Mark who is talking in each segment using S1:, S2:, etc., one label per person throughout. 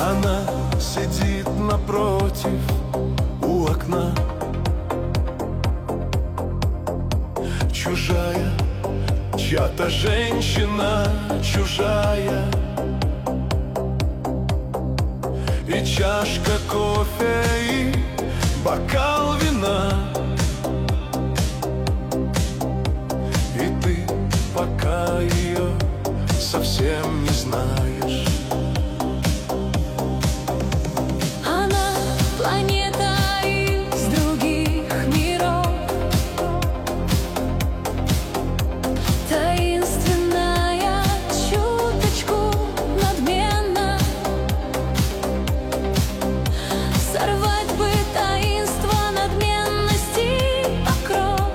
S1: Она сидит напротив у окна, чужая, чья-то женщина чужая. И чашка кофе, и бокал вина. И ты пока ее совсем не знаешь.
S2: Она планета из других миров, таинственная, чуточку надменна. Сорвать бы таинство надменности покров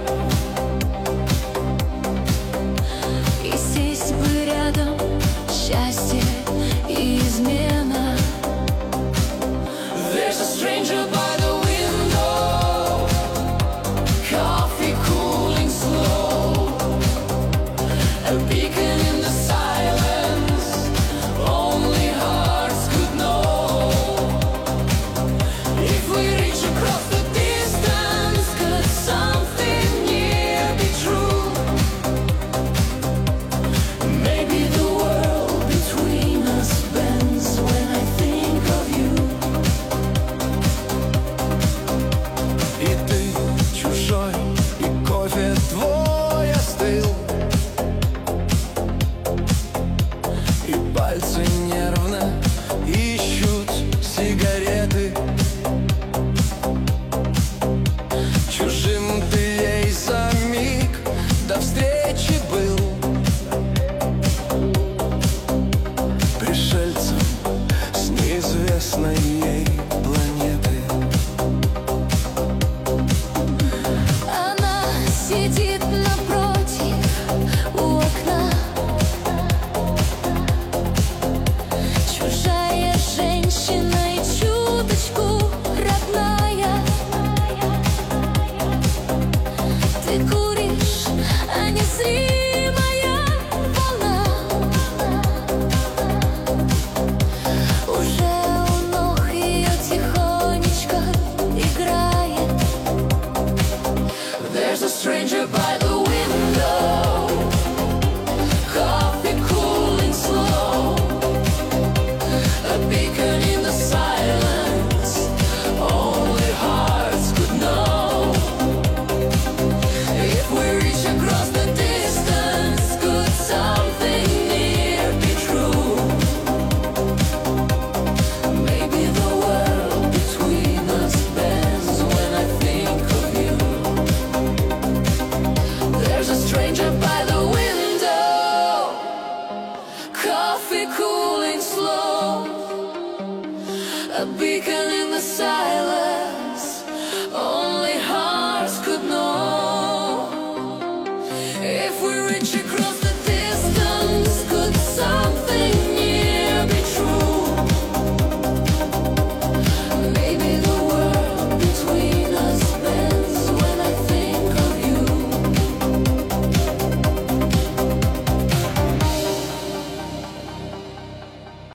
S2: и сесть бы рядом, счастье и измена. There's a stranger by the window, coffee cooling slow, a beacon in the silence, only hearts could know. If we reach across the distance, could something near be true? Maybe the world between us bends when I think of you.
S1: И ты чужой, и кофе твой остыл, и пальцы нервно ищут сигареты. Чужим ты ей за миг до встречи был, пришельцем с неизвестной ей планеты.
S2: Она сидит напротив у окна, чужая женщина и чуточку родная. Ты куришь, а незримая волна уже у ног ее тихонечко играет. There's a stranger by the window, coffee cooling slow, a beacon in the silence, only hearts could know. If we reach across the distance, could something near be true? Maybe the world between us bends when I think of you. There's a stranger by the window, coffee cooling slow, a beacon in the silence.